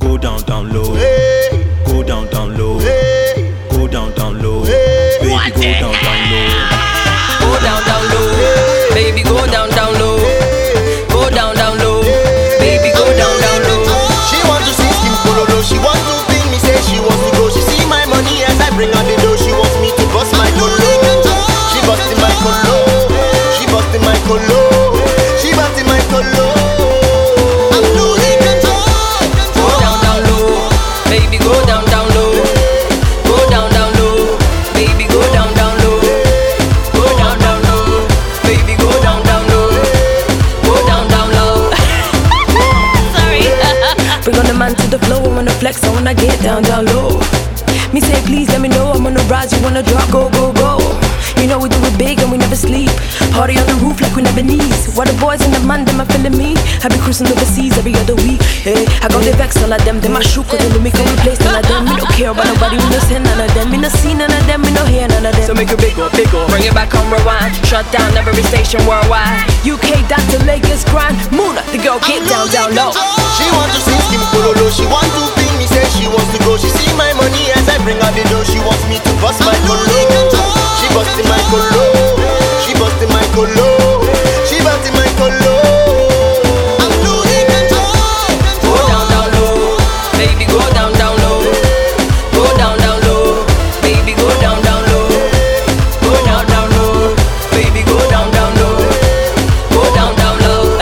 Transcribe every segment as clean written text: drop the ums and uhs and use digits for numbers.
Go down, down low. Go down, down low. Go down, down low. Baby, go down, down low. Go down, down low. Baby, go down, down low. Go down, down low. Baby, go down, down low. She want to see skin pololo. She want to feel me, say she wants to go. She see my money as I bring her the dough. She wants me to bust my colo. She busting my colo. She busting my colo. She busting my colo. I'm losing control. Go down, down low. Baby, go down, down low. Go down, down low. Baby, go down, down low. Go down, down low. Baby, go down, down low. Go down, down low. Sorry. Bring on the man to the flow, I wanna flex, I wanna get down, down low. Me say please, let me know, I'm on the rise, you wanna drop, go, go, go. You know we do it big and we never sleep. Party on the roof like we never knees. While the boys in the man, them are feeling me. I be cruising overseas every other week. Hey, I got the vex, all of them my shoe, cause they me can replace none of them. Me don't care about nobody, we no see none of them. Me no see none of them, me no hear none of them. So make it bigger, bigger. Bring it back on rewind. Shut down every station worldwide. UK down to Lagos grind. Muna, the girl get down, down low. She want to see skin pololo. She want to feel me, say she wants to go. She see my money as I bring her the dough. She wants me to bust my colo. She busting my colo. She busting my colo. She busting my colo. I'm losing control. Go down, down low. Baby, go down, down low. Go down, down low. Baby, go down, down low. Go down, down low. Baby, go down, down low. Go down, down low.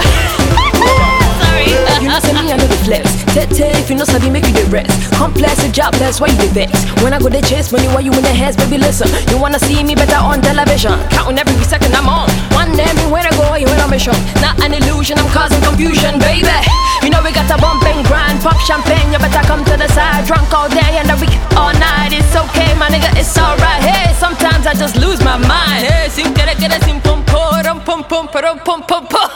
Sorry. You know say me, I know the flex. Tete, if you know sabi, make you the rest. Complex, a job, that's why you the vex. When I go to chase money, why you in the heads, baby, listen. You wanna see me better on television. Counting every second I'm on. One day, me when I go, you on a mission. Not an illusion, I'm causing confusion, baby. You know we got a bump and grind, pop champagne, you better come to the side. Drunk all day and the week all night. It's okay, my nigga, it's alright. Hey, sometimes I just lose my mind. Hey, sin querer, sin pum pum pum pum pum pum pum.